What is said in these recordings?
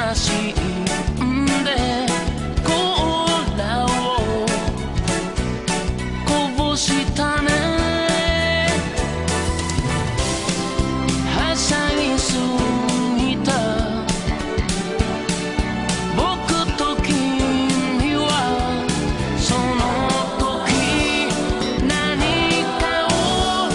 しんでコーラをこぼしたね。はしゃぎすぎた僕と君はその時何かを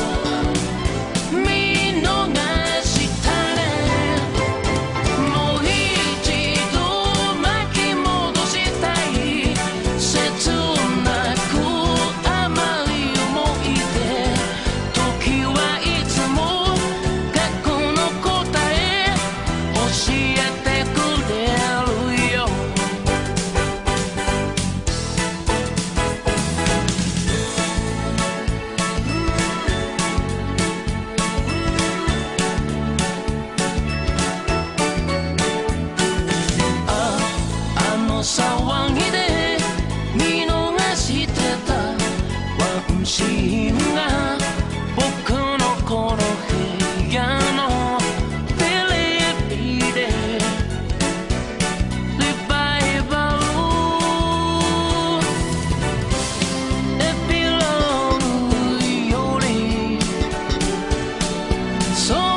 見逃したね。もう一度巻き戻したい切なく甘い思い出。時はいつも過去の答え教えてくれるよ。あの騒ぎで見逃してたワンシーンが僕のこの部屋のテレビでリバイバルエピローグよりそ